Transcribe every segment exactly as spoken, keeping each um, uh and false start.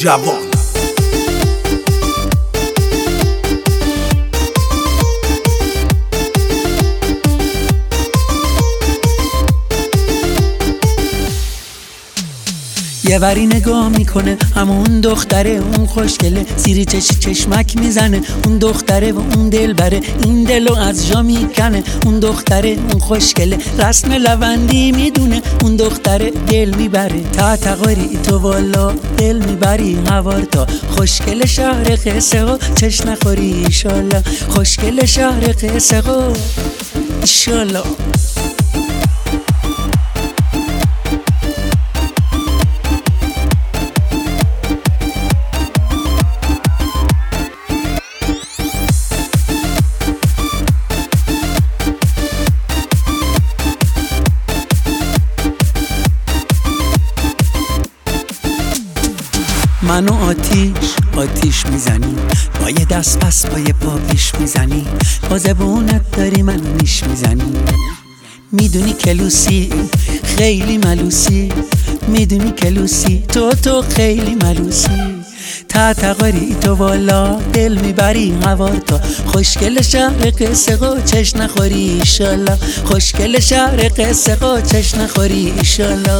جوان. یه وری نگاه میکنه همون دختره اون خوشگله، زیر چش چشمک میزنه اون دختره و اون دل بره، این دلو از جا میکنه اون دختره اون خوشگله، رسم لوندی میدونه اون دختره دل میبره، تا تقاری تو والا دل میبری هوار تا خوشگل شهر قصه ها چش نخوری ایشالا، خوشگل شهر قصه ها ایشالا. منو آتیش آتیش میزنی، با یه دست پس با یه پا پیش میزنی، با زبونت داری منو نیش میزنی، میدونی کلوسی خیلی ملوسی، میدونی کلوسی تو تو خیلی ملوسی، تا تقاری تو والا دل میبری هوار تا خوشگل شهر قصه ها چش نخوری ایشالا، خوشگل شهر قصه ها چش نخوری ایشالا.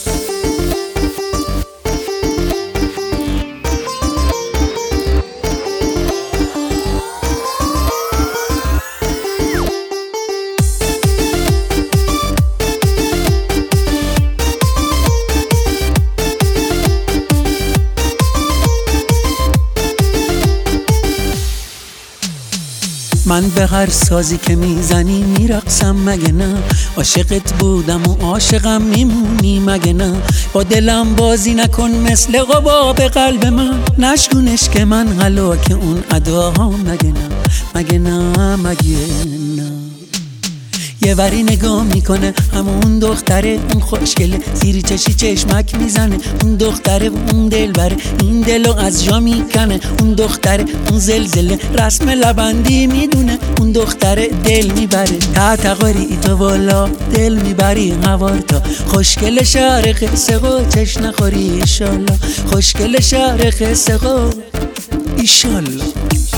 من به هر سازی که میزنی میرقصم مگه نه، عاشقت بودم و عاشقم میمونی مگه نه، با دلم بازی نکن مثل قباب قلب من، نشکنش که من هلاک اون اداها مگه نه مگه نه مگه نه. یه وری نگاه میکنه همون دختره اون خوشگله، زیر چشی چشمک میزنه اون دختره و اون دل بره، این دلو از جا میکنه اون دختره اون زلزله، رسم لبندی میدونه اون دختره دل میبره، تا تقاری تو والا دل میبری هوار تا خوشگل شهر قصه ها چش نخوری ایشالا، خوشگل شهر قصه ها ایشالا.